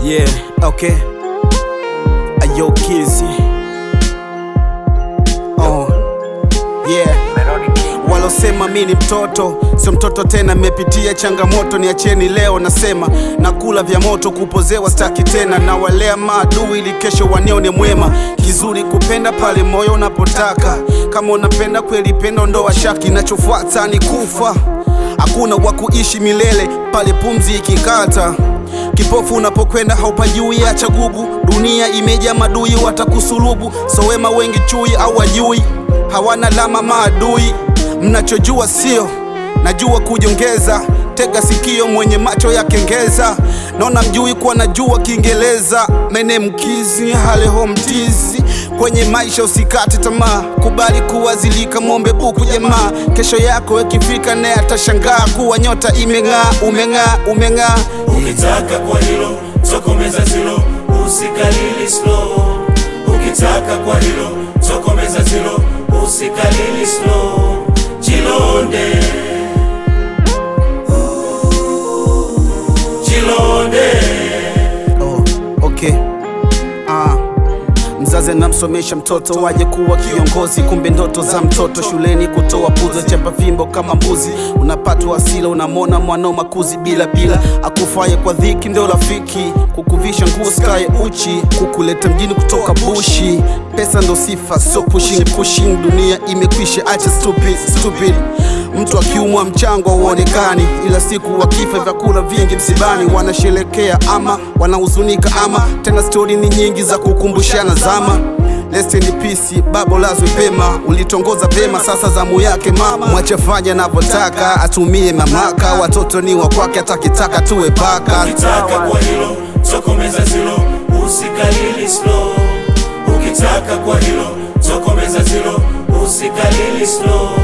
Yeah, okay. Ayo Kizzy. Oh, yeah. Walosema mimi ni mtoto, sio mtoto tena, mepitia changamoto, niacheni leo nasema. Nakula vya moto, kupozewa staki tena, na walea maadui ili kesho wanione mwema. Kizuri kupenda pale moyo unapotaka, kama unapenda kweli penda ondoa shaki, nachofuata ni kufa. Hakuna wa kuishi milele pale pumzi ikikata. Kipofu unapokwenda haupajui, acha gugu. Dunia imejaa madui watakusulubu, so wema wengi chui au wajui, hawana lama maadui. Mnachojua sio, najua kujongeza. Tega sikio mwenye macho ya kengeza, naona mjui kuwa najua Kiingereza. Mene mkizi hale homtizi, kwenye maisha usikate tamaa, kubali kuwazilika mombe buku jamaa. Kesho yako ikifika naye atashangaa kuwa nyota imeng'aa. Umeng'aa. Ukitaka kwa hilo tokomeza zilo, usikalili slow. Ukitaka kwa hilo tokomeza zilo, usikalili slow. Jilonde, jilonde. Oh, okay. Mzazi namsomesha mtoto waje kuwa kiongozi, kumbe ndoto za mtoto shuleni kutoa puzo. Chapa fimbo kama mbuzi, unapatwa asila, unamona mwanao makuzi bila. Akufaye kwa dhiki ndio rafiki, kukuvisha nguo skaye uchi, kukuleta mjini kutoka bushi. Pesa ndo sifa, so pushing. Dunia imekwisha, acha stupid. Mtu akiumwa mchango uonekani, ila siku wakifa vyakula vingi msibani. Wanasherekea ama wanahuzunika, ama tena story ni nyingi za kukumbushana zama. Rest in peace, babo lazwe pema, ulitongoza pema, sasa zamu yake mama. Mwache fanya anavyotaka, atumie mamlaka, watoto ni wa kwake, atakitaka tuwe paka. Ukitaka kwa hilo tokomeza zilo, usikalili slow. Ukitaka kwa hilo tokomeza zilo, usikalili slow.